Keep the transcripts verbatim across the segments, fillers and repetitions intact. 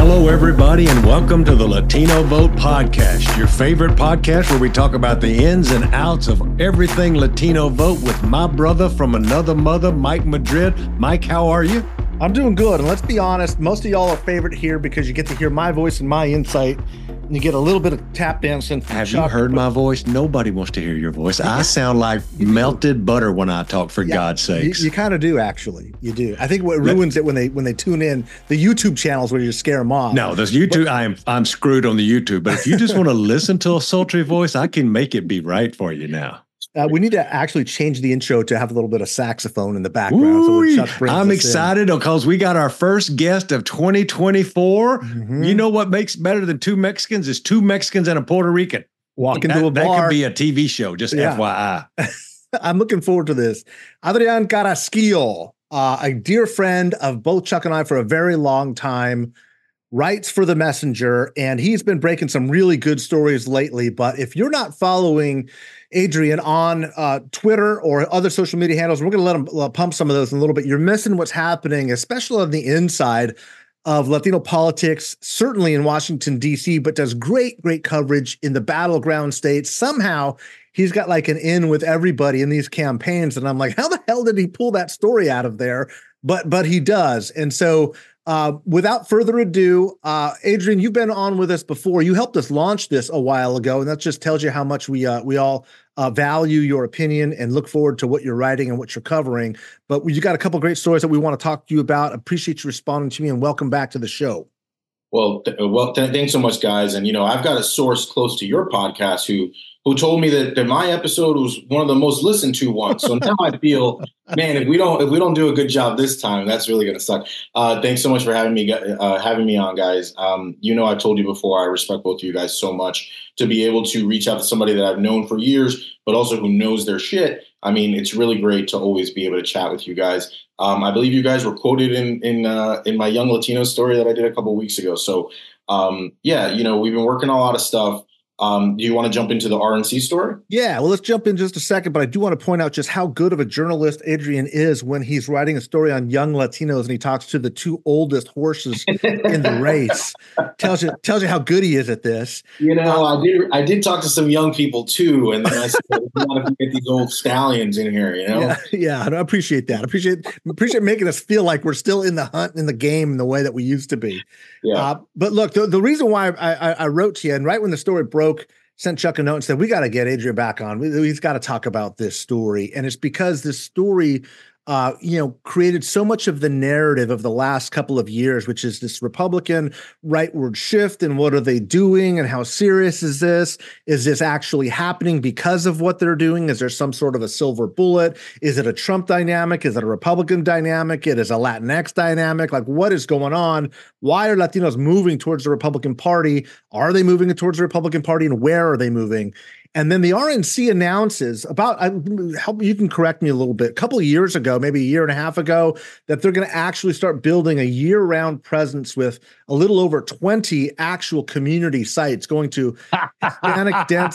Hello, everybody, and welcome to the Latino Vote Podcast, your favorite podcast where we talk about the ins and outs of everything Latino vote with my brother from another mother, Mike Madrid. Mike, how are you? I'm doing good. And let's be honest, most of y'all are favorite here because you get to hear my voice and my insight, and you get a little bit of tap dancing. Have Chuck, you heard my voice? Nobody wants to hear your voice. I sound like melted butter when I talk, for yeah, God's sakes. You, you kind of do, actually. You do. I think what ruins it when they when they tune in, the YouTube channels where you scare them off. No, there's YouTube. But, I am I'm screwed on the YouTube. But if you just want to listen to a sultry voice, I can make it be right for you now. Uh, we need to actually change the intro to have a little bit of saxophone in the background. So Chuck I'm excited in. because we got our first guest of twenty twenty-four. Mm-hmm. You know what makes better than two Mexicans is two Mexicans and a Puerto Rican. Walk into that, a bar. That could be a T V show, just yeah. F Y I. I'm looking forward to this. Adrian Carrasquillo, uh, a dear friend of both Chuck and I for a very long time, writes for The Messenger, and he's been breaking some really good stories lately. But if you're not following Adrian on uh, Twitter or other social media handles, we're going to let him uh, pump some of those in a little bit. You're missing what's happening, especially on the inside of Latino politics, certainly in Washington, D C, but does great, great coverage in the battleground states. Somehow he's got like an in with everybody in these campaigns. And I'm like, how the hell did he pull that story out of there? But, but he does. And so Uh, without further ado, uh, Adrian, you've been on with us before. You helped us launch this a while ago, and that just tells you how much we uh, we all uh, value your opinion and look forward to what you're writing and what you're covering. But you got a couple of great stories that we want to talk to you about. Appreciate you responding to me, and welcome back to the show. Well, th- well, th- thanks so much, guys. And you know, I've got a source close to your podcast who who told me that, that my episode was one of the most listened to ones. So now I feel, man, if we don't if we don't do a good job this time, that's really going to suck. Uh, thanks so much for having me uh, having me on, guys. Um, you know, I've told you before, I respect both of you guys so much. To be able to reach out to somebody that I've known for years, but also who knows their shit. I mean, it's really great to always be able to chat with you guys. Um, I believe you guys were quoted in in uh, in my Young Latino story that I did a couple of weeks ago. So um, yeah, you know, we've been working on a lot of stuff. Um, do you want to jump into the R N C story? Yeah, well, let's jump in just a second, but I do want to point out just how good of a journalist Adrian is when he's writing a story on young Latinos and he talks to the two oldest horses in the race. Tells you tells you how good he is at this. You know, um, I did I did talk to some young people too, and then I said, we want to get these old stallions in here, you know? Yeah, yeah, I appreciate that. I appreciate appreciate making us feel like we're still in the hunt, in the game, in the way that we used to be. Yeah. Uh, but look, the, the reason why I, I, I wrote to you, and right when the story broke, sent Chuck a note and said, we got to get Adrian back on. We, we've got to talk about this story. And it's because this story, uh, you know, created so much of the narrative of the last couple of years, which is this Republican rightward shift. And what are they doing? And how serious is this? Is this actually happening because of what they're doing? Is there some sort of a silver bullet? Is it a Trump dynamic? Is it a Republican dynamic? It is a Latinx dynamic. Like, what is going on? Why are Latinos moving towards the Republican Party? Are they moving towards the Republican Party? And where are they moving? And then the R N C announces about, I help you can correct me a little bit, a couple of years ago, maybe a year and a half ago, that they're going to actually start building a year-round presence with a little over twenty actual community sites going to Hispanic dense.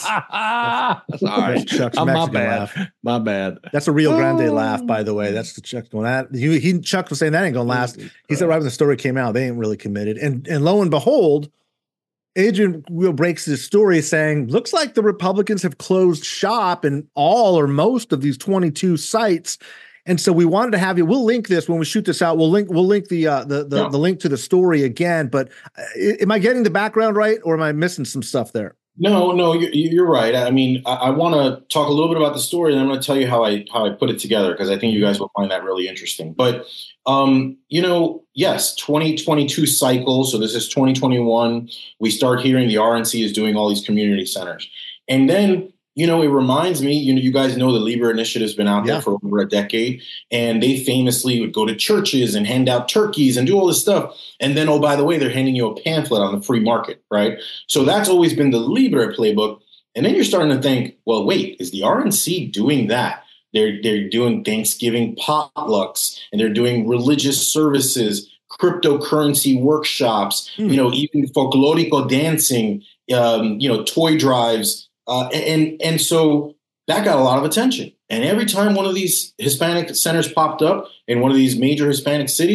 Sorry, Chuck's oh, my bad. Laugh. My bad. That's a Rio Grande oh. laugh, by the way. That's the Chuck going that. He, he Chuck was saying that ain't going to last. He said right when the story came out, they ain't really committed. And and lo and behold, Adrian breaks his story saying, looks like the Republicans have closed shop in all or most of these twenty-two sites. And so we wanted to have you, we'll link this when we shoot this out. We'll link, we'll link the, uh, the, the, yeah. the link to the story again, but uh, am I getting the background right? Or am I missing some stuff there? No, no, you're, you're right. I mean, I, I want to talk a little bit about the story, and I'm going to tell you how I how I put it together, because I think you guys will find that really interesting. But, um, you know, yes, twenty twenty-two cycle. So this is twenty twenty-one. We start hearing the R N C is doing all these community centers. And then, you know, it reminds me, you know, you guys know the Libre Initiative has been out yeah. there for over a decade, and they famously would go to churches and hand out turkeys and do all this stuff. And then, oh, by the way, they're handing you a pamphlet on the free market, right? So that's always been the Libre playbook. And then you're starting to think, well, wait, is the R N C doing that? They're, they're doing Thanksgiving potlucks, and they're doing religious services, cryptocurrency workshops, mm. you know, even folklorico dancing, um, you know, toy drives. Uh, and and so that got a lot of attention. And every time one of these Hispanic centers popped up in one of these major Hispanic cities,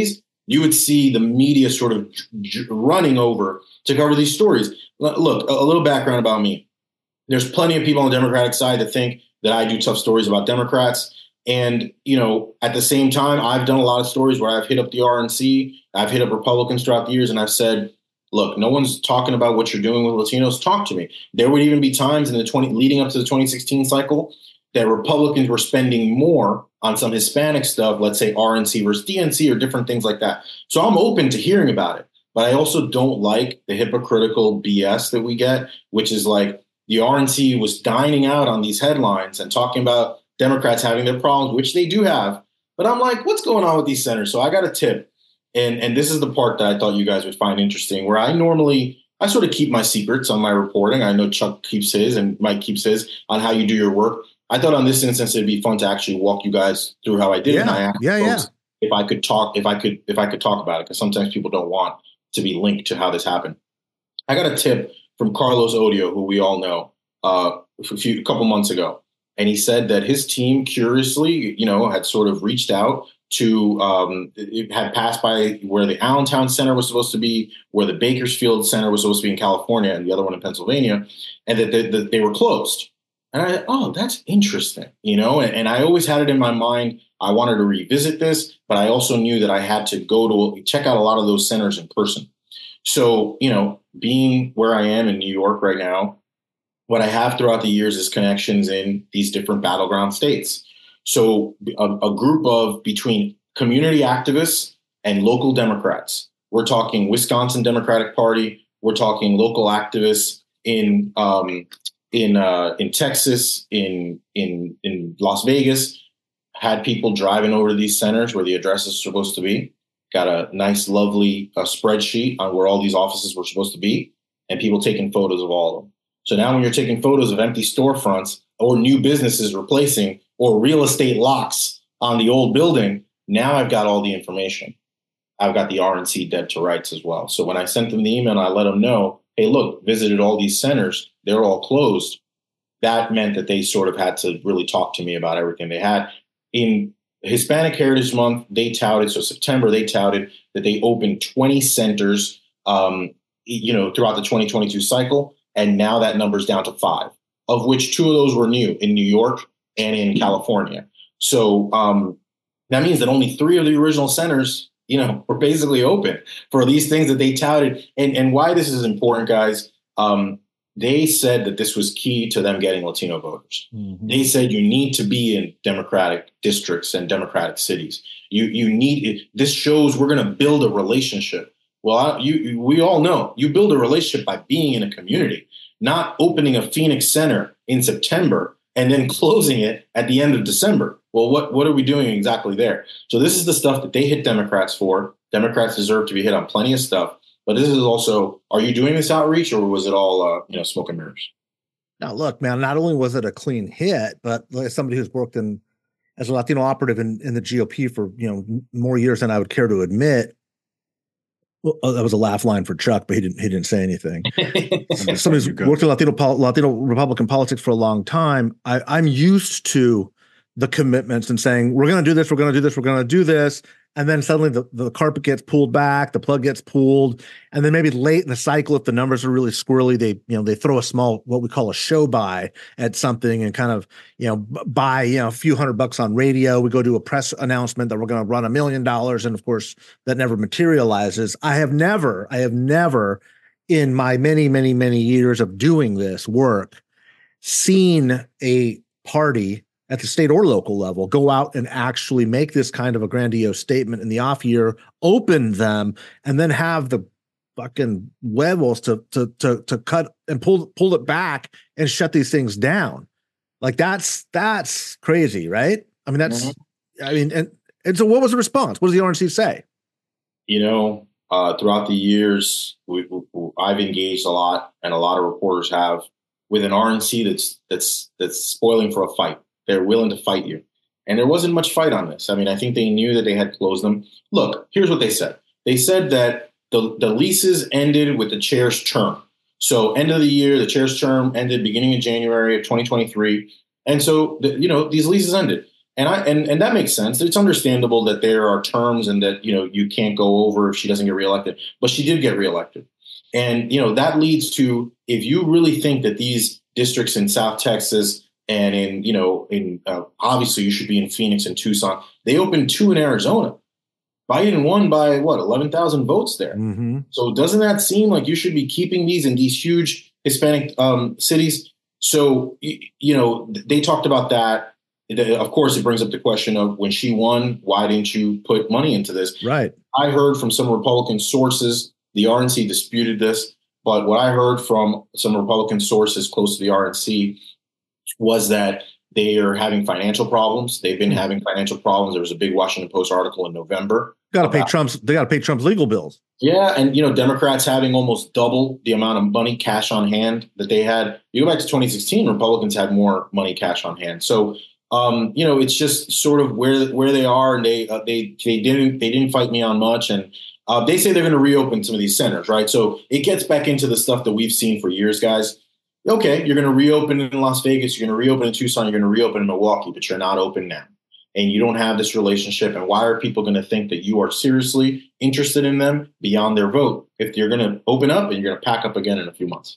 you would see the media sort of j- running over to cover these stories. L- look, a, a little background about me. There's plenty of people on the Democratic side that think that I do tough stories about Democrats. And, you know, at the same time, I've done a lot of stories where I've hit up the R N C, I've hit up Republicans throughout the years, and I've said, look, no one's talking about what you're doing with Latinos. Talk to me. There would even be times in the twenty leading up to the twenty sixteen cycle that Republicans were spending more on some Hispanic stuff, let's say R N C versus D N C or different things like that. So I'm open to hearing about it. But I also don't like the hypocritical B S that we get, which is like the R N C was dining out on these headlines and talking about Democrats having their problems, which they do have. But I'm like, what's going on with these centers? So I got a tip. And, and this is the part that I thought you guys would find interesting, where I normally, I sort of keep my secrets on my reporting. I know Chuck keeps his and Mike keeps his on how you do your work. I thought on this instance, it'd be fun to actually walk you guys through how I did yeah, it. And I asked yeah, folks yeah. if I could talk, if I could, if I could talk about it, because sometimes people don't want to be linked to how this happened. I got a tip from Carlos Odio, who we all know, uh, a few, a couple months ago. And he said that his team curiously, you know, had sort of reached out to, um, it had passed by where the Allentown Center was supposed to be, where the Bakersfield Center was supposed to be in California, and the other one in Pennsylvania, and that they, that they were closed. And I, oh, that's interesting, you know, and, and I always had it in my mind. I wanted to revisit this, but I also knew that I had to go to check out a lot of those centers in person. So, you know, being where I am in New York right now, what I have throughout the years is connections in these different battleground states. So a, a group of between community activists and local Democrats. We're talking Wisconsin Democratic Party. We're talking local activists in um, in uh, in Texas, in in in Las Vegas. Had people driving over to these centers where the address is supposed to be. Got a nice, lovely uh, spreadsheet on where all these offices were supposed to be, and people taking photos of all of them. So now when you're taking photos of empty storefronts or new businesses replacing or real estate locks on the old building, now I've got all the information. I've got the R N C dead to rights as well. So when I sent them the email, I let them know, hey, look, visited all these centers. They're all closed. That meant that they sort of had to really talk to me about everything they had. In Hispanic Heritage Month, they touted, so September, they touted that they opened twenty centers, um, you know, throughout the twenty twenty-two cycle. And now that number's down to five, of which two of those were new in New York and in California. So um, that means that only three of the original centers, you know, were basically open for these things that they touted. And, and why this is important, guys, um, they said that this was key to them getting Latino voters. Mm-hmm. They said you need to be in Democratic districts and Democratic cities. You you need it. This shows we're going to build a relationship. Well, I, you, we all know you build a relationship by being in a community, not opening a Phoenix Center in September and then closing it at the end of December. Well, what, what are we doing exactly there? So this is the stuff that they hit Democrats for. Democrats deserve to be hit on plenty of stuff. But this is also, are you doing this outreach or was it all, uh, you know, smoke and mirrors? Now, look, man, not only was it a clean hit, but as somebody who's worked in as a Latino operative in, in the G O P for, you know, more years than I would care to admit. Well, that was a laugh line for Chuck, but he didn't. He didn't say anything. Somebody who's worked in Latino Latino Republican politics for a long time. I, I'm used to the commitments and saying we're going to do this, we're going to do this, we're going to do this, and then suddenly the, the carpet gets pulled back, the plug gets pulled, and then maybe late in the cycle, if the numbers are really squirrely, they you know they throw a small what we call a show buy at something and kind of you know buy you know a few hundred bucks on radio. We go to a press announcement that we're going to run a million dollars, and of course that never materializes. I have never, I have never, in my many many many years of doing this work, seen a party at the state or local level go out and actually make this kind of a grandiose statement in the off year, open them, and then have the fucking huevos to to to to cut and pull pull it back and shut these things down. Like that's that's crazy, right? I mean, that's mm-hmm. I mean, and and so what was the response? What does the R N C say? You know, uh, throughout the years, we, we, I've engaged a lot, and a lot of reporters have, with an R N C that's that's that's spoiling for a fight. They're willing to fight you. And there wasn't much fight on this. I mean, I think they knew that they had closed them. Look, here's what they said. They said that the, the leases ended with the chair's term. So end of the year, the chair's term ended beginning of January of twenty twenty-three. And so, the, you know, these leases ended. And I and, and that makes sense. It's understandable that there are terms and that, you know, you can't go over if she doesn't get reelected. But she did get reelected. And, you know, that leads to, if you really think that these districts in South Texas and in, you know, in uh, obviously you should be in Phoenix and Tucson, they opened two in Arizona. Biden won by what, eleven thousand votes there. Mm-hmm. So doesn't that seem like you should be keeping these in these huge Hispanic um, cities? So, you know, they talked about that. Of course, it brings up the question of, when she won, why didn't you put money into this? Right. I heard from some Republican sources, the R N C disputed this, but what I heard from some Republican sources close to the R N C was that they are having financial problems. They've been having financial problems. There was a big Washington Post article in November. Got to pay Trump's. They got to pay Trump's legal bills. Yeah, and you know, Democrats having almost double the amount of money cash on hand that they had. You go back to twenty sixteen, Republicans had more money cash on hand. So, um, you know, it's just sort of where where they are, and they uh, they they didn't they didn't fight me on much, and uh, they say they're going to reopen some of these centers, right? So it gets back into the stuff that we've seen for years, guys. Okay, you're going to reopen in Las Vegas, you're going to reopen in Tucson, you're going to reopen in Milwaukee, but you're not open now. And you don't have this relationship. And why are people going to think that you are seriously interested in them beyond their vote if you're going to open up and you're going to pack up again in a few months?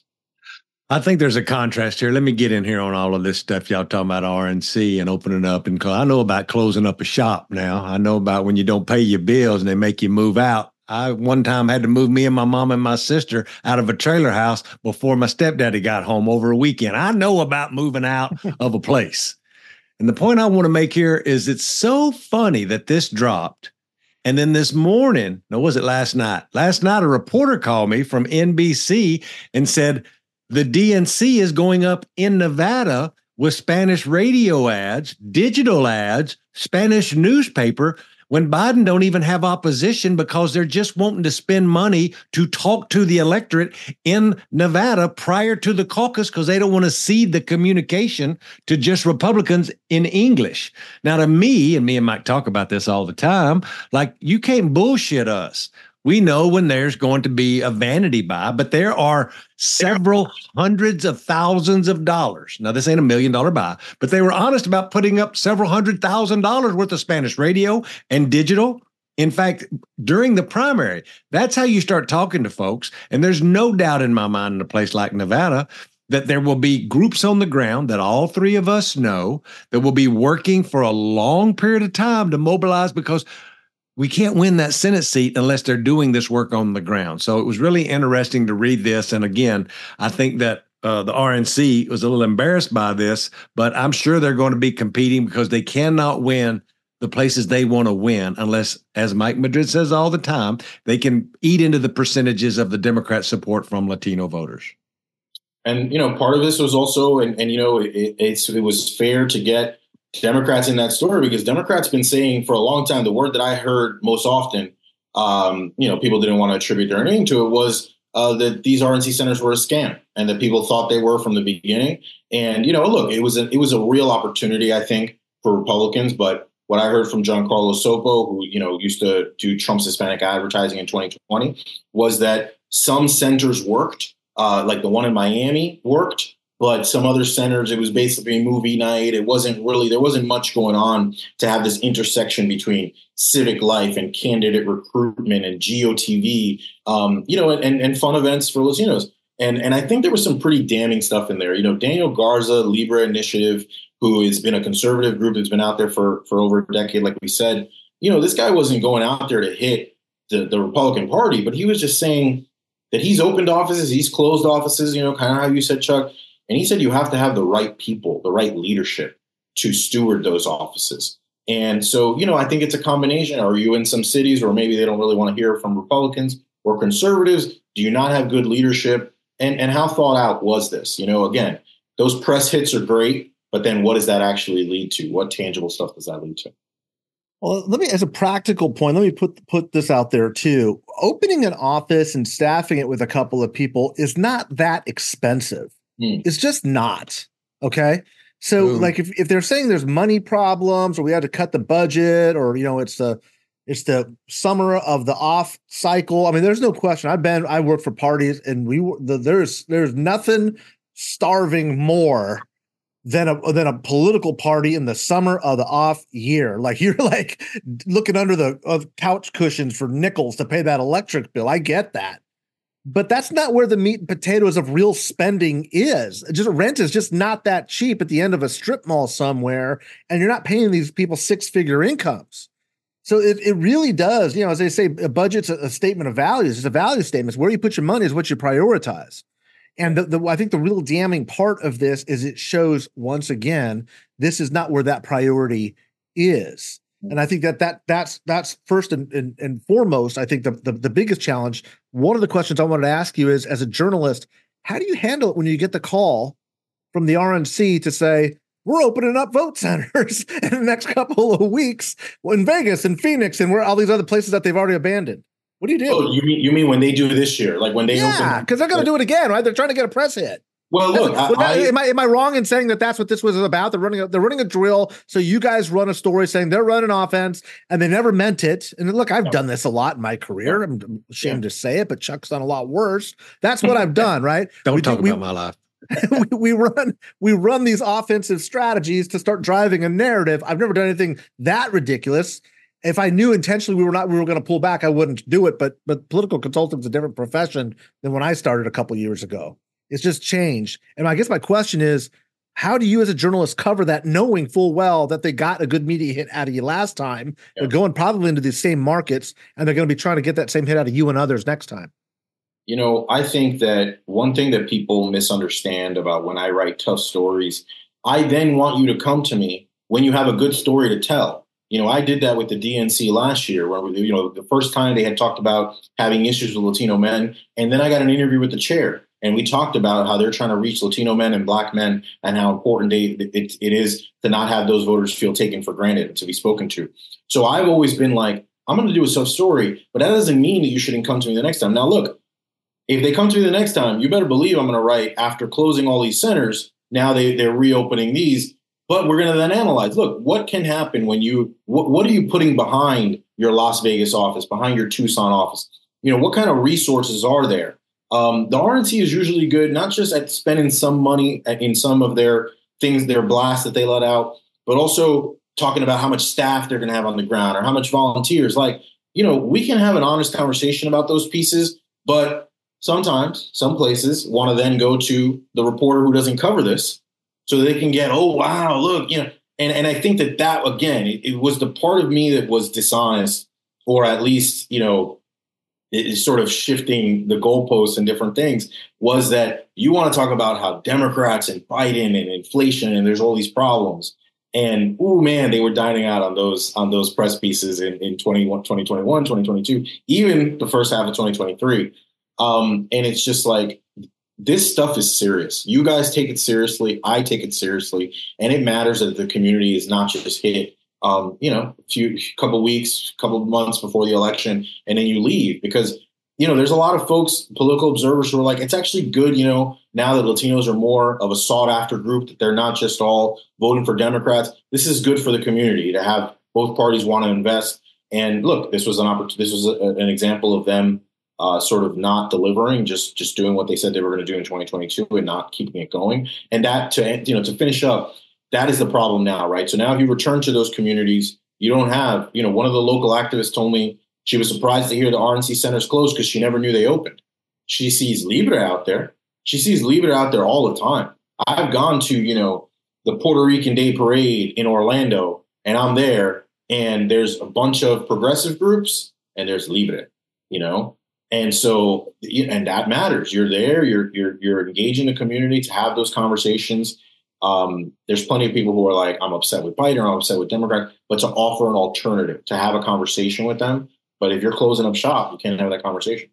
I think there's a contrast here. Let me get in here on all of this stuff y'all talking about R N C and opening up. And I know about closing up a shop now. I know about when you don't pay your bills and they make you move out. I one time had to move me and my mom and my sister out of a trailer house before my stepdaddy got home over a weekend. I know about moving out of a place. And the point I want to make here is it's so funny that this dropped. And then this morning, no, was it last night? Last night, a reporter called me from N B C and said, the D N C is going up in Nevada with Spanish radio ads, digital ads, Spanish newspaper, when Biden don't even have opposition because they're just wanting to spend money to talk to the electorate in Nevada prior to the caucus because they don't want to cede the communication to just Republicans in English. Now, to me, and me and Mike talk about this all the time, like, you can't bullshit us. We know when there's going to be a vanity buy, but there are several hundreds of thousands of dollars. Now, this ain't a million dollar buy, but they were honest about putting up several hundred thousand dollars worth of Spanish radio and digital. In fact, during the primary, that's how you start talking to folks. And there's no doubt in my mind in a place like Nevada that there will be groups on the ground that all three of us know that will be working for a long period of time to mobilize, because we can't win that Senate seat unless they're doing this work on the ground. So it was really interesting to read this. And again, I think that uh, the R N C was a little embarrassed by this, but I'm sure they're going to be competing because they cannot win the places they want to win unless, as Mike Madrid says all the time, they can eat into the percentages of the Democrat support from Latino voters. And, you know, part of this was also, and, and you know, it, it's, it was fair to get Democrats in that story, because Democrats been saying for a long time, the word that I heard most often, um, you know, people didn't want to attribute their name to it, was uh, that these R N C centers were a scam, and that people thought they were from the beginning. And, you know, look, it was a, it was a real opportunity, I think, for Republicans. But what I heard from Giancarlo Sopo, who, you know, used to do Trump's Hispanic advertising in twenty twenty, was that some centers worked, uh, like the one in Miami worked. But some other centers, it was basically a movie night. It wasn't really, there wasn't much going on to have this intersection between civic life and candidate recruitment and G O T V, um, you know, and, and fun events for Latinos. And, and I think there was some pretty damning stuff in there. You know, Daniel Garza, Libre Initiative, who has been a conservative group that's been out there for, for over a decade, like we said, you know, this guy wasn't going out there to hit the, the Republican Party, but he was just saying that he's opened offices, he's closed offices, you know, kind of how you said, Chuck. And he said you have to have the right people, the right leadership to steward those offices. And so, you know, I think it's a combination. Are you in some cities where maybe they don't really want to hear from Republicans or conservatives? Do you not have good leadership? And, and how thought out was this? You know, again, those press hits are great, but then what does that actually lead to? What tangible stuff does that lead to? Well, let me, as a practical point, let me put put this out there too. Opening an office and staffing it with a couple of people is not that expensive. Hmm. It's just not. Okay. So Ooh. like if, if they're saying there's money problems, or we had to cut the budget, or, you know, it's the it's the summer of the off cycle. I mean, there's no question. I've been I work for parties, and we the, there's there's nothing starving more than a than a political party in the summer of the off year. Like you're like looking under the uh, couch cushions for nickels to pay that electric bill. I get that. But that's not where the meat and potatoes of real spending is. Just rent is just not that cheap at the end of a strip mall somewhere, and you're not paying these people six-figure incomes. So it, it really does, you know, as they say, a budget's a, a statement of values. It's a value statement. It's where you put your money is what you prioritize. And the, the, I think the real damning part of this is it shows, once again, this is not where that priority is. And I think that that that's that's first and, and, and foremost, I think the, the the biggest challenge. One of the questions I wanted to ask you is, as a journalist, how do you handle it when you get the call from the R N C to say, we're opening up vote centers in the next couple of weeks in Vegas and Phoenix and where all these other places that they've already abandoned? What do you do? Oh, you mean you mean when they do this year, like when they yeah, open? Yeah, because they're going to do it again, right? They're trying to get a press hit. Well, look, I, I, I, am I am I wrong in saying that that's what this was about? They're running a, they're running a drill, so you guys run a story saying they're running offense, and they never meant it. And look, I've no. done this a lot in my career. I'm ashamed yeah. to say it, but Chuck's done a lot worse. That's what I've done, right? Don't we, talk we, about my life. we, we run we run these offensive strategies to start driving a narrative. I've never done anything that ridiculous. If I knew intentionally we were not we were going to pull back, I wouldn't do it. But but political consulting's a different profession than when I started a couple years ago. It's just changed. And I guess my question is, how do you as a journalist cover that, knowing full well that they got a good media hit out of you last time? Yeah. They're going probably into the same markets, and they're going to be trying to get that same hit out of you and others next time. You know, I think that one thing that people misunderstand about when I write tough stories, I then want you to come to me when you have a good story to tell. You know, I did that with the D N C last year, where, you know, the first time they had talked about having issues with Latino men, and then I got an interview with the chair. And we talked about how they're trying to reach Latino men and Black men and how important they, it, it is to not have those voters feel taken for granted and to be spoken to. So I've always been like, I'm going to do a tough story, but that doesn't mean that you shouldn't come to me the next time. Now, look, if they come to me the next time, you better believe I'm going to write, after closing all these centers, now they, they're reopening these. But we're going to then analyze, look, what can happen when you, what, what are you putting behind your Las Vegas office, behind your Tucson office? You know, what kind of resources are there? Um, the R N C is usually good, not just at spending some money in some of their things, their blasts that they let out, but also talking about how much staff they're going to have on the ground or how much volunteers. Like, you know, we can have an honest conversation about those pieces, but sometimes some places want to then go to the reporter who doesn't cover this so they can get, oh, wow, look, you know, and, and I think that that, again, it, it was the part of me that was dishonest, or at least, you know, is sort of shifting the goalposts and different things, was that you want to talk about how Democrats and Biden and inflation and there's all these problems. And, oh, man, they were dining out on those on those press pieces in, in twenty twenty-one, twenty twenty-two, even the first half of twenty twenty-three. Um, and it's just like, this stuff is serious. You guys take it seriously. I take it seriously. And it matters that the community is not just hit Um, you know, a few couple weeks, couple of months before the election, and then you leave because, you know, there's a lot of folks, political observers, who are like, it's actually good, you know, now that Latinos are more of a sought after group, that they're not just all voting for Democrats. This is good for the community to have both parties want to invest. And look, this was an opportunity. This was a, an example of them uh, sort of not delivering, just just doing what they said they were going to do in twenty twenty-two and not keeping it going. And that, to you know, to finish up, that is the problem now, right? So now if you return to those communities, you don't have, you know, one of the local activists told me she was surprised to hear the R N C centers closed because she never knew they opened. She sees Libre out there. She sees Libre out there all the time. I've gone to, you know, the Puerto Rican Day Parade in Orlando, and I'm there, and there's a bunch of progressive groups, and there's Libre, you know? And so, and that matters. You're there, you're, you're, you're engaging the community to have those conversations. Um, there's plenty of people who are like, I'm upset with Biden, or I'm upset with Democrat, but to offer an alternative, to have a conversation with them. But if you're closing up shop, you can't have that conversation.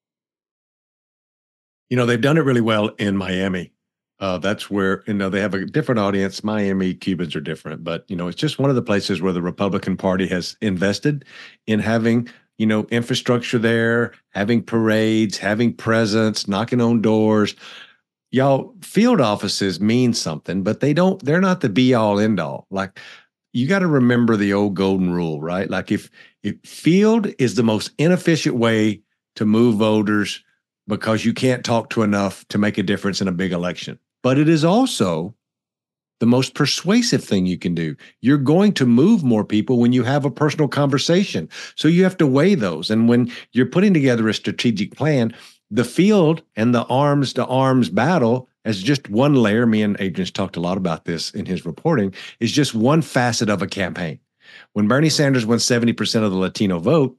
You know, they've done it really well in Miami. Uh, that's where, you know, they have a different audience. Miami Cubans are different, but, you know, it's just one of the places where the Republican Party has invested in having, you know, infrastructure there, having parades, having presence, knocking on doors. Y'all, field offices mean something, but they don't, they're not the be all end all. Like, you got to remember the old golden rule, right? Like, if, if field is the most inefficient way to move voters because you can't talk to enough to make a difference in a big election, but it is also the most persuasive thing you can do. You're going to move more people when you have a personal conversation. So you have to weigh those. And when you're putting together a strategic plan, the field and the arms to arms battle as just one layer, me and Adrian's talked a lot about this in his reporting, is just one facet of a campaign. When Bernie Sanders won seventy percent of the Latino vote,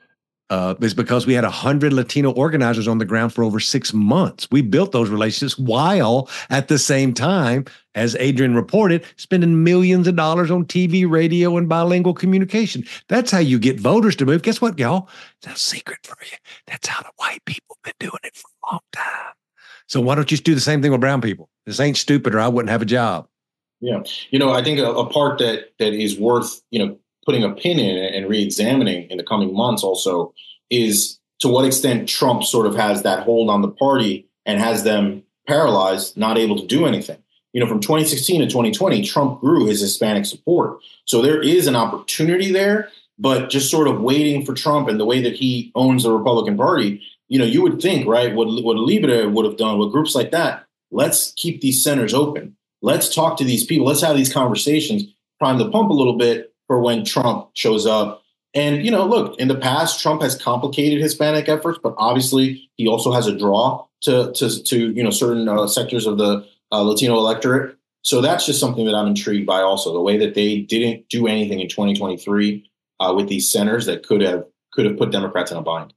uh, it's because we had one hundred Latino organizers on the ground for over six months. We built those relationships while at the same time, as Adrian reported, spending millions of dollars on T V, radio, and bilingual communication. That's how you get voters to move. Guess what, y'all? It's a secret for you. That's how the white people have been doing it for a long time. So why don't you just do the same thing with brown people? This ain't stupid or I wouldn't have a job. Yeah. You know, I think a, a part that that is worth, you know, putting a pin in and re-examining in the coming months also is to what extent Trump sort of has that hold on the party and has them paralyzed, not able to do anything. You know, from twenty sixteen to twenty twenty, Trump grew his Hispanic support. So there is an opportunity there, but just sort of waiting for Trump and the way that he owns the Republican Party, you know, you would think, right, what, what Libre would have done with groups like that, let's keep these centers open. Let's talk to these people. Let's have these conversations, prime the pump a little bit for when Trump shows up. And, you know, look, in the past, Trump has complicated Hispanic efforts, but obviously he also has a draw to, to, to you know, certain uh, sectors of the uh, Latino electorate. So that's just something that I'm intrigued by also, the way that they didn't do anything in twenty twenty-three uh, with these centers that could have could have put Democrats in a bind.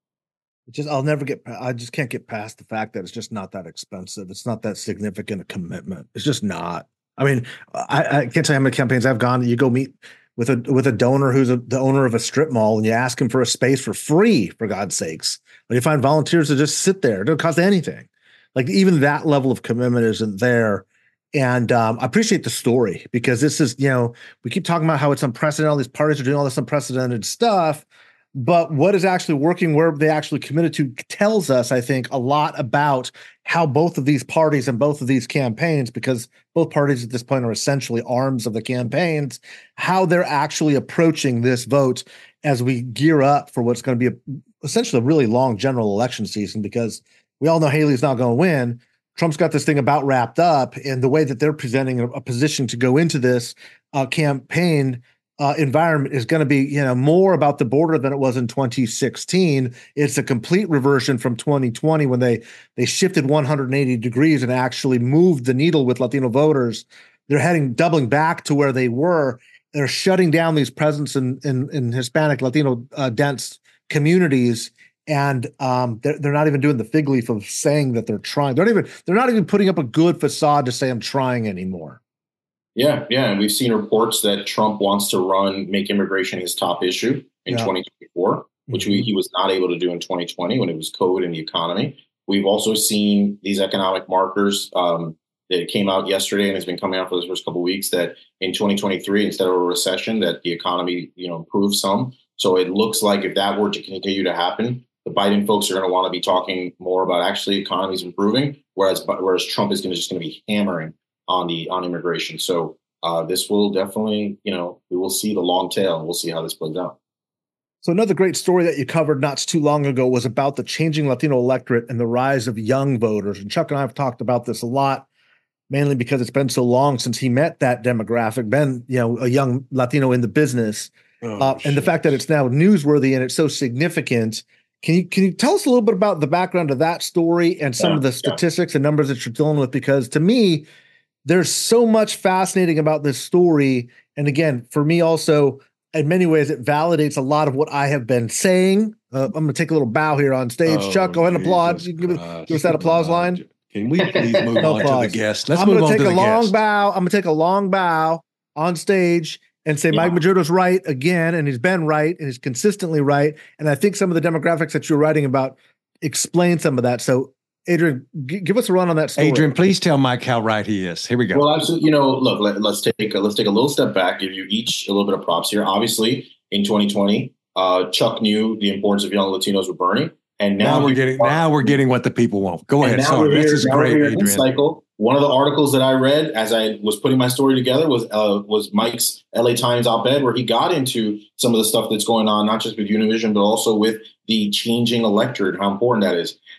Just I'll never get I just can't get past the fact that it's just not that expensive. It's not that significant a commitment. It's just not. I mean, I, I can't tell you how many campaigns I've gone. You go meet with a with a donor who's a, the owner of a strip mall, and you ask him for a space for free, for God's sakes. But you find volunteers to just sit there. It doesn't cost anything. Like even that level of commitment isn't there. And um, I appreciate the story because this is, you know, we keep talking about how it's unprecedented. All these parties are doing all this unprecedented stuff. But what is actually working, where they actually committed to, tells us, I think, a lot about how both of these parties and both of these campaigns, because both parties at this point are essentially arms of the campaigns, how they're actually approaching this vote as we gear up for what's going to be a, essentially a really long general election season, because we all know Haley's not going to win. Trump's got this thing about wrapped up, and the way that they're presenting a, a position to go into this uh, campaign Uh, environment is going to be, you know, more about the border than it was in twenty sixteen. It's a complete reversion from twenty twenty when they they shifted one hundred eighty degrees and actually moved the needle with Latino voters. They're heading doubling back to where they were. They're shutting down these presence in in, in Hispanic, Latino uh, dense communities, and um, they're, they're not even doing the fig leaf of saying that they're trying. They're not even they're not even putting up a good facade to say I'm trying anymore. Yeah, yeah. And we've seen reports that Trump wants to run, make immigration his top issue in yeah. twenty twenty-four, which mm-hmm. we, he was not able to do in twenty twenty when it was COVID and the economy. We've also seen these economic markers um, that came out yesterday and has been coming out for the first couple of weeks that in twenty twenty-three, instead of a recession, that the economy, you know, improved some. So it looks like if that were to continue to happen, the Biden folks are going to want to be talking more about actually economies improving, whereas whereas Trump is going to just going to be hammering on the on immigration. So uh, this will definitely, you know, we will see the long tail and we'll see how this plays out. So another great story that you covered not too long ago was about the changing Latino electorate and the rise of young voters. And Chuck and I have talked about this a lot, mainly because it's been so long since he met that demographic, been, you know, a young Latino in the business. Oh, uh, and the fact that it's now newsworthy and it's so significant. Can you can you tell us a little bit about the background of that story and some yeah, of the statistics yeah. and numbers that you're dealing with? Because to me, there's so much fascinating about this story. And again, for me also, in many ways, it validates a lot of what I have been saying. Uh, I'm going to take a little bow here on stage. Oh, Chuck, go ahead and applaud. You give, give us that applause line. Can we please move no on applause. to the guest? Let's I'm move gonna on take to a the long guest. bow. I'm going to take a long bow on stage and say yeah. Mike Madrido's right again, and he's been right, and he's consistently right. And I think some of the demographics that you're writing about explain some of that. So Adrian, g- give us a run on that story. Adrian, please tell Mike how right he is. Here we go. Well, absolutely. You know, look, let, let's take a, let's take a little step back. Give you each a little bit of props here. Obviously, in twenty twenty, uh, Chuck knew the importance of young Latinos with Bernie, and now, now we're getting are, now we're getting what the people want. Go ahead. Sorry, here, this is great, Adrian. Cycle. One of the articles that I read as I was putting my story together was uh, was Mike's L A Times op-ed, where he got into some of the stuff that's going on, not just with Univision, but also with the changing electorate, how important that is.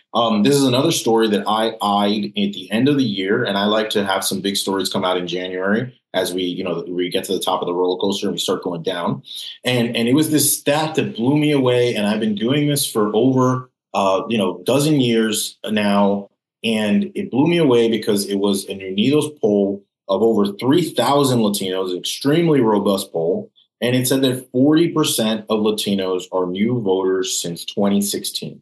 Um, this is another story that I eyed at the end of the year, and I like to have some big stories come out in January as we, you know, we get to the top of the roller coaster and we start going down. And and it was this stat that blew me away, and I've been doing this for over, uh, you know, dozen years now, and it blew me away because it was a Unidos poll of over three thousand Latinos, an extremely robust poll, and it said that forty percent of Latinos are new voters since twenty sixteen.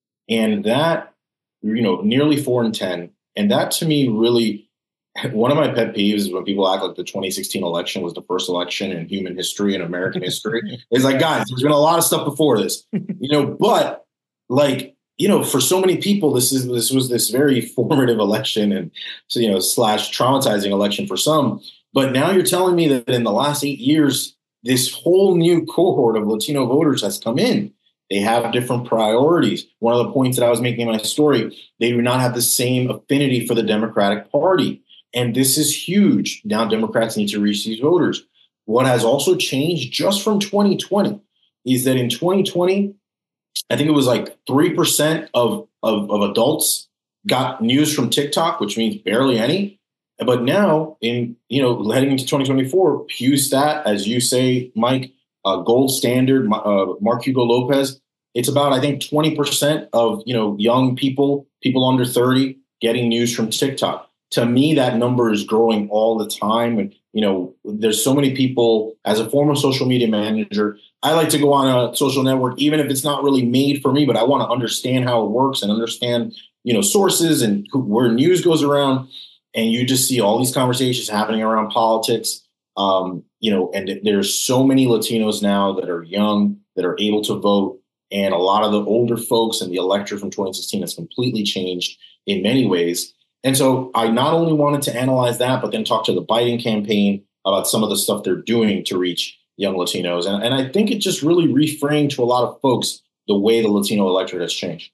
And that, you know, nearly four in ten. And that to me really, one of my pet peeves is when people act like the twenty sixteen election was the first election in human history and American history. It's like, guys, there's been a lot of stuff before this, you know, but like, you know, for so many people, this is this was this very formative election and, so, you know, slash traumatizing election for some. But now you're telling me that in the last eight years, this whole new cohort of Latino voters has come in. They have different priorities. One of the points that I was making in my story, they do not have the same affinity for the Democratic Party. And this is huge. Now Democrats need to reach these voters. What has also changed just from twenty twenty is that in twenty twenty, I think it was like three percent of, of, of adults got news from TikTok, which means barely any. But now, in you know, heading into twenty twenty-four, Pew stat, as you say, Mike, uh, gold standard, uh, Mark Hugo Lopez, it's about, I think, twenty percent of, you know, young people, people under thirty, getting news from TikTok. To me, that number is growing all the time. And, you know, there's so many people, as a former social media manager, I like to go on a social network, even if it's not really made for me, but I want to understand how it works and understand, you know, sources and who, where news goes around. And you just see all these conversations happening around politics, um, you know, and there's so many Latinos now that are young, that are able to vote. And a lot of the older folks and the electorate from twenty sixteen has completely changed in many ways. And so I not only wanted to analyze that, but then talk to the Biden campaign about some of the stuff they're doing to reach young Latinos. And, and I think it just really reframed to a lot of folks the way the Latino electorate has changed.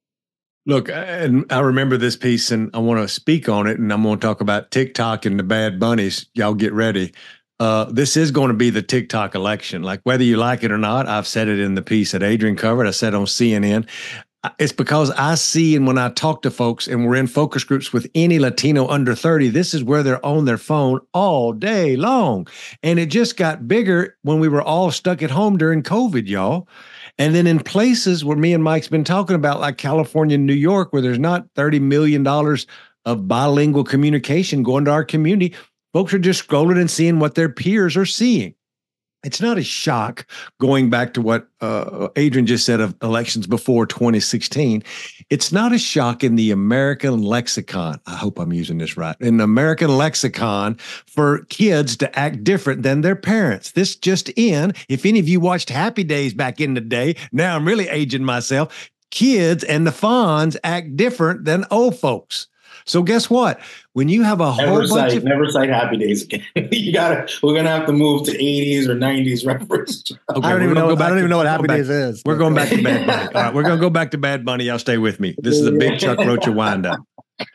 Look, and I remember this piece and I want to speak on it, and I'm going to talk about TikTok and the Bad Bunnies. Y'all get ready. Uh, this is going to be the TikTok election. Like, whether you like it or not, I've said it in the piece that Adrian covered. I said on C N N. It's because I see, and when I talk to folks and we're in focus groups with any Latino under thirty, this is where they're on their phone all day long. And it just got bigger when we were all stuck at home during COVID, y'all. And then in places where me and Mike's been talking about, like California and New York, where there's not thirty million dollars of bilingual communication going to our community, folks are just scrolling and seeing what their peers are seeing. It's not a shock, going back to what uh, Adrian just said of elections before twenty sixteen. It's not a shock in the American lexicon. I hope I'm using this right. In the American lexicon for kids to act different than their parents. This just in, if any of you watched Happy Days back in the day, now I'm really aging myself, kids and the Fonz act different than old folks. So guess what? When you have a never whole cite, bunch of never cite Happy Days again. you gotta. We're gonna have to move to eighties or nineties reference. Okay, I don't even know. I don't even know what Happy Days is. We're going back to Bad Bunny. All right, we're going to go back to Bad Bunny. Y'all stay with me. This is a big Chuck Rocha wind up.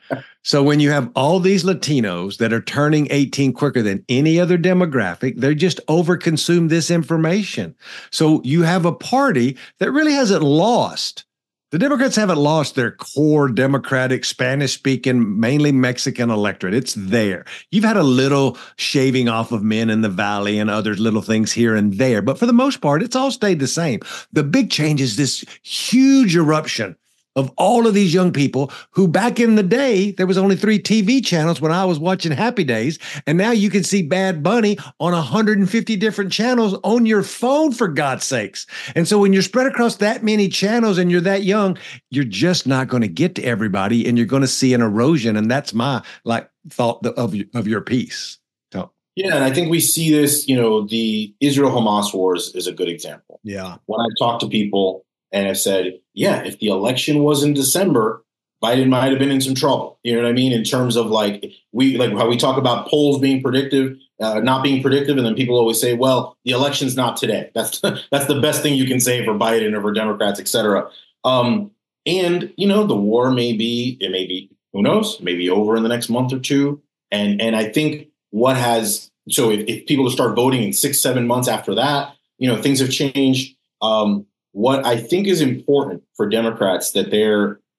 So when you have all these Latinos that are turning eighteen quicker than any other demographic, they just overconsume this information. So you have a party that really hasn't lost. The Democrats haven't lost their core Democratic, Spanish-speaking, mainly Mexican electorate. It's there. You've had a little shaving off of men in the Valley and other little things here and there. But for the most part, it's all stayed the same. The big change is this huge eruption of all of these young people who, back in the day, there was only three T V channels when I was watching Happy Days. And now you can see Bad Bunny on one hundred fifty different channels on your phone, for God's sakes. And so when you're spread across that many channels and you're that young, you're just not going to get to everybody, and you're going to see an erosion. And that's my like thought of, of your piece. So. Yeah, and I think we see this, you know, the Israel-Hamas wars is a good example. Yeah. When I talk to people and have said, yeah, if the election was in December, Biden might have been in some trouble. You know what I mean? In terms of like we like how we talk about polls being predictive, uh, not being predictive. And then people always say, well, the election's not today. That's that's the best thing you can say for Biden or for Democrats, et cetera. Um, and, you know, the war may be, it may be, who knows, maybe over in the next month or two. And and I think what has, so if, if people start voting in six, seven months after that, you know, things have changed. Um, What I think is important for Democrats that they're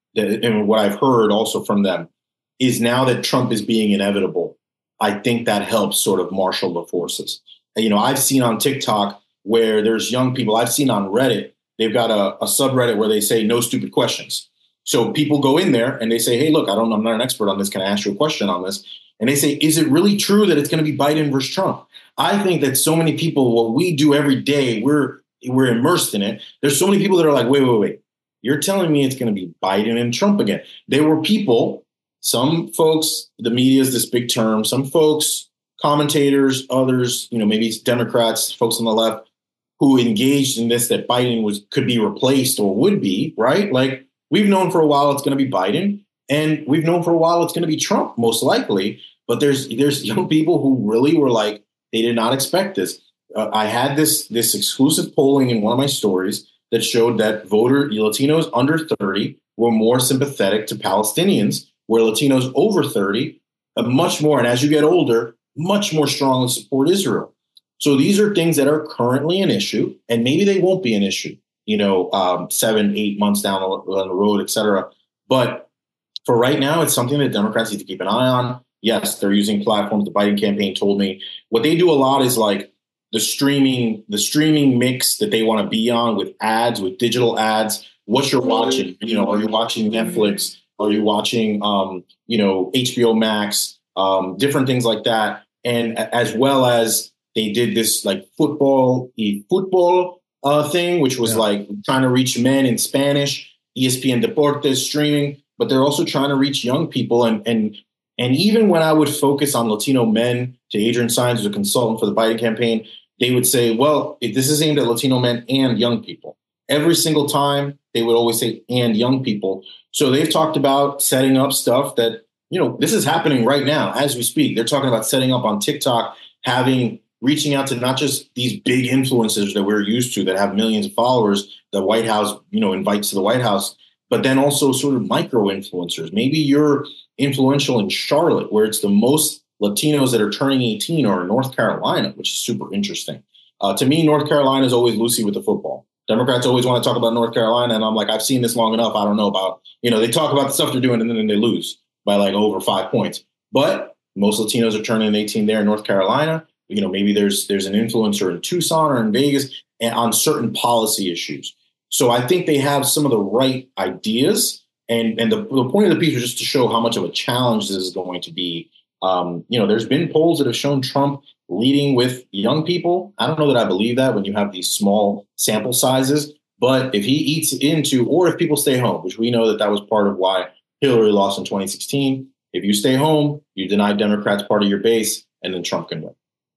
that, and what I've heard also from them, is now that Trump is being inevitable, I think that helps sort of marshal the forces. And, you know, I've seen on TikTok where there's young people, I've seen on Reddit, they've got a, a subreddit where they say no stupid questions. So people go in there and they say, hey, look, I don't, I'm not an expert on this. Can I ask you a question on this? And they say, is it really true that it's going to be Biden versus Trump? I think that so many people, what we do every day, we're we're immersed in it. There's so many people that are like, wait, wait, wait. You're telling me it's going to be Biden and Trump again. There were people, some folks, the media is this big term, some folks, commentators, others, you know, maybe it's Democrats, folks on the left, who engaged in this, that Biden was could be replaced or would be, right? Like, we've known for a while it's going to be Biden, and we've known for a while it's going to be Trump, most likely. But there's there's young people who really were like, they did not expect this. Uh, I had this this exclusive polling in one of my stories that showed that voter Latinos under thirty were more sympathetic to Palestinians, where Latinos over thirty are much more, and as you get older, much more strongly support Israel. So these are things that are currently an issue, and maybe they won't be an issue, you know, um, seven, eight months down the, down the road, et cetera. But for right now, it's something that Democrats need to keep an eye on. Yes, they're using platforms. The Biden campaign told me what they do a lot is like the streaming, the streaming mix that they want to be on with ads, with digital ads. What you're watching, you know, are you watching Netflix? Are you watching, um, you know, H B O Max, um, different things like that, and as well as they did this like football, e football uh, thing, which was yeah. like trying to reach men in Spanish, E S P N Deportes streaming, but they're also trying to reach young people. And and and even when I would focus on Latino men, to Adrian Saenz, who's a consultant for the Biden campaign, they would say, well, if this is aimed at Latino men and young people. Every single time they would always say, and young people. So they've talked about setting up stuff that, you know, this is happening right now as we speak. They're talking about setting up on TikTok, having reaching out to not just these big influencers that we're used to that have millions of followers, the White House, you know, invites to the White House, but then also sort of micro influencers. Maybe you're influential in Charlotte, where it's the most Latinos that are turning eighteen, or in North Carolina, which is super interesting. Uh, to me, North Carolina is always Lucy with the football. Democrats always want to talk about North Carolina, and I'm like, I've seen this long enough. I don't know about, you know, they talk about the stuff they're doing and then they lose by like over five points. But most Latinos are turning eighteen there in North Carolina. You know, maybe there's there's an influencer in Tucson or in Vegas and on certain policy issues. So I think they have some of the right ideas. And, and the, the point of the piece was just to show how much of a challenge this is going to be. Um, you know, there's been polls that have shown Trump leading with young people. I don't know that I believe that when you have these small sample sizes. But if he eats into, or if people stay home, which we know that that was part of why Hillary lost in twenty sixteen. If you stay home, you deny Democrats part of your base, and then Trump can win.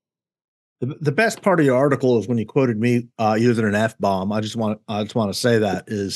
The, the best part of your article is when you quoted me uh, using an F bomb. I just want I just want to say that is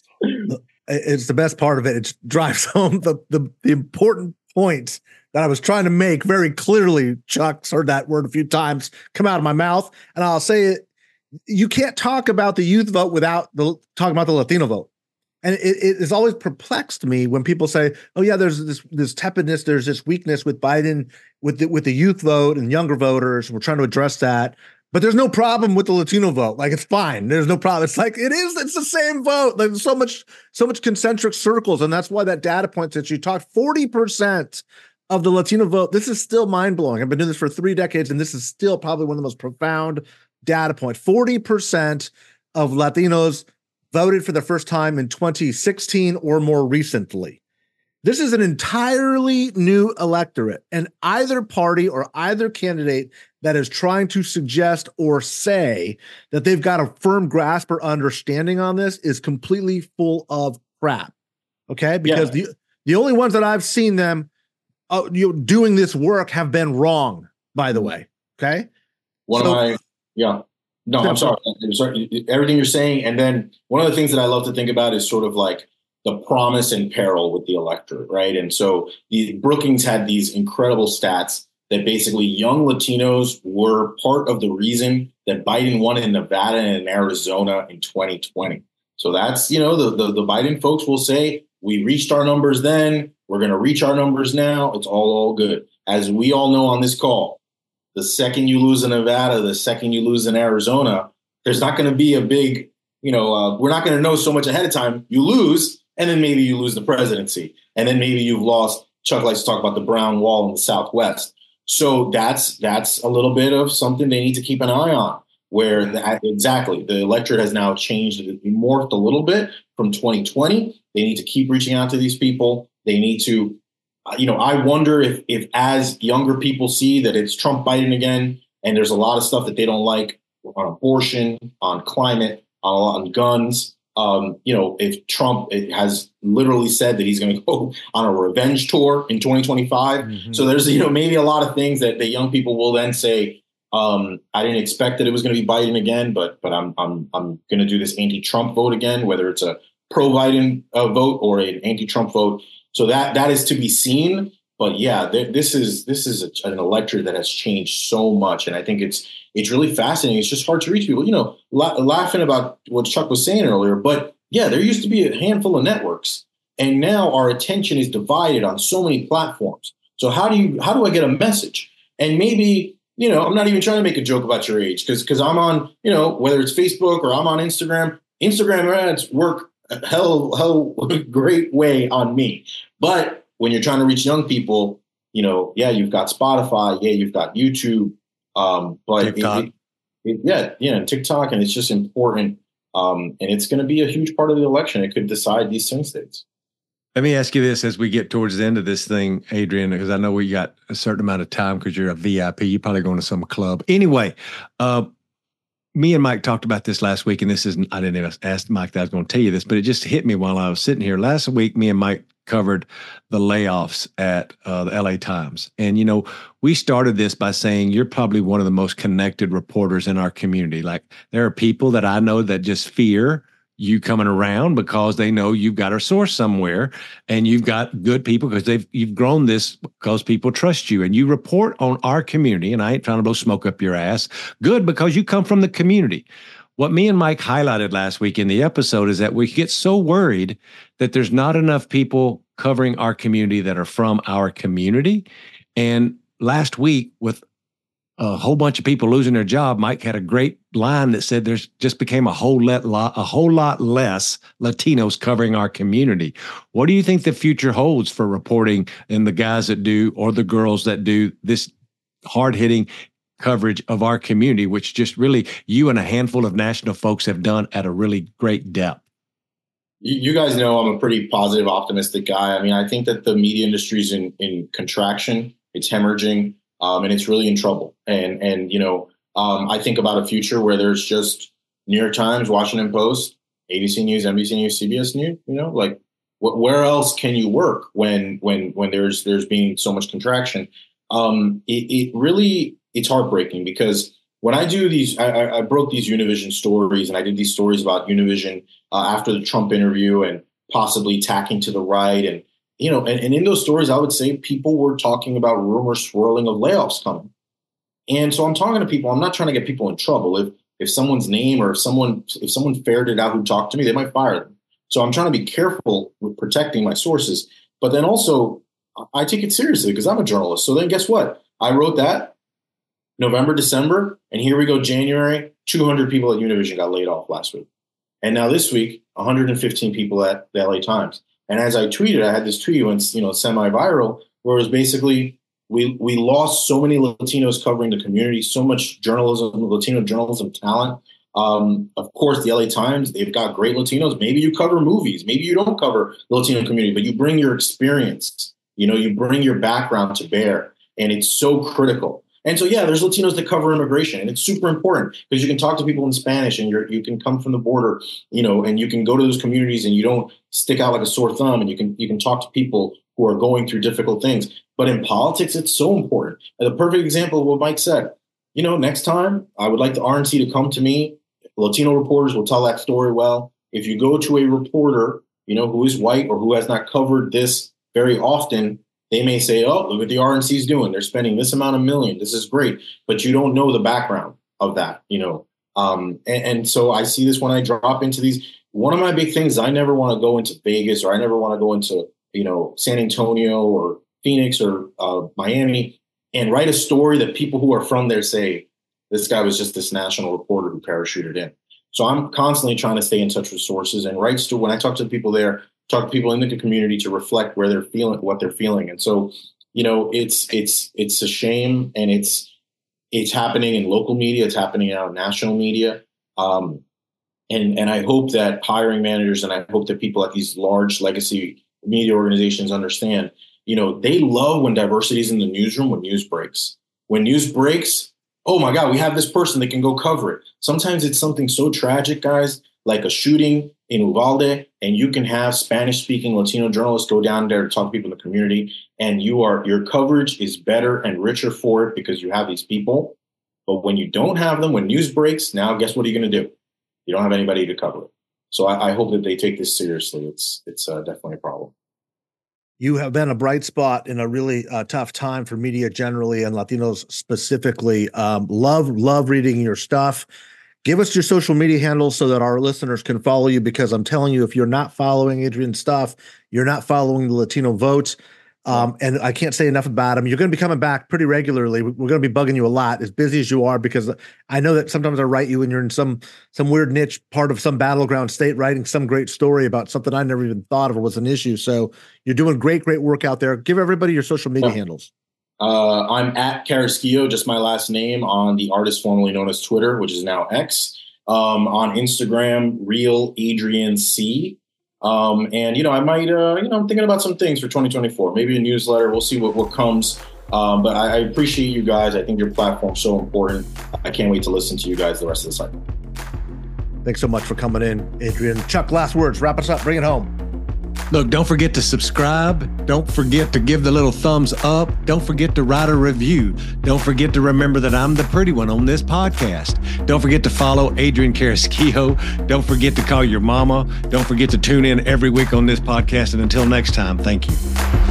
it's the best part of it. It drives home the, the the important point that I was trying to make very clearly. Chuck's heard that word a few times come out of my mouth, and I'll say it. You can't talk about the youth vote without the talking about the Latino vote. And it, it has always perplexed me when people say, oh, yeah, there's this this tepidness, there's this weakness with Biden, with the, with the youth vote and younger voters. We're trying to address that. But there's no problem with the Latino vote. Like, it's fine. There's no problem. It's like, it is, it's the same vote. Like, there's so much, so much concentric circles. And that's why that data point that you talked, forty percent of the Latino vote, this is still mind-blowing. I've been doing this for three decades, and this is still probably one of the most profound data points. forty percent of Latinos voted for the first time in twenty sixteen or more recently. This is an entirely new electorate, and either party or either candidate that is trying to suggest or say that they've got a firm grasp or understanding on this is completely full of crap. Okay, because yeah. the the only ones that I've seen them uh, you know, doing this work have been wrong. By the way, okay. One so, of my yeah. No, I'm sorry. I'm sorry. Everything you're saying. And then one of the things that I love to think about is sort of like the promise and peril with the electorate, right? And so the Brookings had these incredible stats that basically young Latinos were part of the reason that Biden won in Nevada and in Arizona in twenty twenty. So that's, you know, the, the, the Biden folks will say, we reached our numbers then, we're going to reach our numbers now. It's all, all good. As we all know on this call, the second you lose in Nevada, the second you lose in Arizona, there's not going to be a big, you know, uh, we're not going to know so much ahead of time. You lose, and then maybe you lose the presidency, and then maybe you've lost. Chuck likes to talk about the brown wall in the Southwest. So that's that's a little bit of something they need to keep an eye on. Where the, exactly the electorate has now changed, it morphed a little bit from twenty twenty. They need to keep reaching out to these people. They need to, you know, I wonder if if as younger people see that it's Trump Biden again, and there's a lot of stuff that they don't like on abortion, on climate, on, on guns. Um, you know, if Trump has literally said that he's going to go on a revenge tour in twenty twenty-five. Mm-hmm. So there's, you know, maybe a lot of things that the young people will then say, um, I didn't expect that it was going to be Biden again, but but I'm I'm I'm going to do this anti-Trump vote again, whether it's a pro-Biden uh, vote or an anti-Trump vote. So that that is to be seen. But yeah, th- this is this is a, an electorate that has changed so much, and I think it's it's really fascinating. It's just hard to reach people, you know, la- laughing about what Chuck was saying earlier. But yeah, there used to be a handful of networks, and now our attention is divided on so many platforms. So how do you how do I get a message? And maybe, you know, I'm not even trying to make a joke about your age because because I'm on, you know, whether it's Facebook or I'm on Instagram. Instagram ads work a hell hell great way on me, but when you're trying to reach young people, you know, yeah, you've got Spotify, yeah, you've got YouTube, um, but TikTok. It, it, yeah, yeah, and TikTok, and it's just important, um, and it's going to be a huge part of the election. It could decide these swing states. Let me ask you this as we get towards the end of this thing, Adrian, because I know we got a certain amount of time because you're a V I P. You're probably going to some club. Anyway, uh, me and Mike talked about this last week, and this isn't, I didn't even ask Mike that I was going to tell you this, but it just hit me while I was sitting here. Last week, me and Mike covered the layoffs at uh, the L A Times. And, you know, we started this by saying you're probably one of the most connected reporters in our community. Like, there are people that I know that just fear you coming around because they know you've got a source somewhere, and you've got good people because they've you've grown this because people trust you, and you report on our community. And I ain't trying to blow smoke up your ass. Good, because you come from the community. What me and Mike highlighted last week in the episode is that we get so worried that there's not enough people covering our community that are from our community. And last week, with a whole bunch of people losing their job, Mike had a great line that said there's just became a whole lot, a whole lot less Latinos covering our community. What do you think the future holds for reporting and the guys that do, or the girls that do, this hard-hitting coverage of our community, which just really you and a handful of national folks have done at a really great depth? You guys know I'm a pretty positive, optimistic guy. I mean, I think that the media industry is in, in contraction. It's hemorrhaging. Um, and it's really in trouble. And, and you know, um, I think about a future where there's just New York Times, Washington Post, A B C News, N B C News, C B S News, you know, like wh- where else can you work when when when there's there's being so much contraction? Um, it, it really, it's heartbreaking because when I do these, I, I broke these Univision stories, and I did these stories about Univision uh, after the Trump interview and possibly tacking to the right. And You know, and, and in those stories, I would say people were talking about rumors swirling of layoffs coming. And so I'm talking to people. I'm not trying to get people in trouble. If if someone's name or if someone if someone ferreted out who talked to me, they might fire them. So I'm trying to be careful with protecting my sources. But then also, I take it seriously because I'm a journalist. So then guess what? I wrote that November, December, and here we go, January. two hundred people at Univision got laid off last week. And now this week, one hundred fifteen people at the L A Times. And as I tweeted, I had this tweet went, you know, semi-viral, where it was basically we we lost so many Latinos covering the community, so much journalism, Latino journalism talent. Um, of course, the L A Times, they've got great Latinos. Maybe you cover movies, maybe you don't cover the Latino community, but you bring your experience. You know, you bring your background to bear, and it's so critical. And so, yeah, there's Latinos that cover immigration, and it's super important because you can talk to people in Spanish, and you're, you can come from the border, you know, and you can go to those communities, and you don't stick out like a sore thumb, and you can you can talk to people who are going through difficult things. But in politics, it's so important. And the perfect example of what Mike said, you know, next time I would like the R N C to come to me. Latino reporters will tell that story well. If you go to a reporter, you know, who is white or who has not covered this very often, they may say, oh, look what the R N C is doing. They're spending this amount of million. This is great. But you don't know the background of that, you know. Um, and, and so I see this when I drop into these. One of my big things, I never want to go into Vegas, or I never want to go into, you know, San Antonio or Phoenix or uh, Miami and write a story that people who are from there say, this guy was just this national reporter who parachuted in. So I'm constantly trying to stay in touch with sources and write to when I talk to people there, talk to people in the community to reflect where they're feeling, what they're feeling. And so, you know, it's it's it's a shame, and it's it's happening in local media, it's happening out in national media. Um, and and I hope that hiring managers and I hope that people at these large legacy media organizations understand, you know, they love when diversity is in the newsroom, when news breaks. When news breaks, oh my God, we have this person that can go cover it. Sometimes it's something so tragic, guys, like a shooting in Uvalde, and you can have Spanish-speaking Latino journalists go down there to talk to people in the community, and you are your coverage is better and richer for it because you have these people. But when you don't have them, when news breaks, now guess what are you going to do? You don't have anybody to cover it. So I, I hope that they take this seriously. It's it's uh, definitely a problem. You have been a bright spot in a really uh, tough time for media generally and Latinos specifically. Um, love, love reading your stuff. Give us your social media handles so that our listeners can follow you, because I'm telling you, if you're not following Adrian's stuff, you're not following the Latino Vote. Um, and I can't say enough about him. You're going to be coming back pretty regularly. We're going to be bugging you a lot, as busy as you are, because I know that sometimes I write you and you're in some some weird niche part of some battleground state writing some great story about something I never even thought of or was an issue. So you're doing great, great work out there. Give everybody your social media yeah. handles. Uh, I'm at Carrasquillo, just my last name, on the artist formerly known as Twitter, which is now X. Um, on Instagram, Real Adrian C. Um, and, you know, I might, uh, you know, I'm thinking about some things for twenty twenty-four, maybe a newsletter. We'll see what, what comes. Um, but I, I appreciate you guys. I think your platform's so important. I can't wait to listen to you guys the rest of the cycle. Thanks so much for coming in, Adrian. Chuck, last words. Wrap us up. Bring it home. Look, don't forget to subscribe. Don't forget to give the little thumbs up. Don't forget to write a review. Don't forget to remember that I'm the pretty one on this podcast. Don't forget to follow Adrian Carrasquillo. Don't forget to call your mama. Don't forget to tune in every week on this podcast. And until next time, thank you.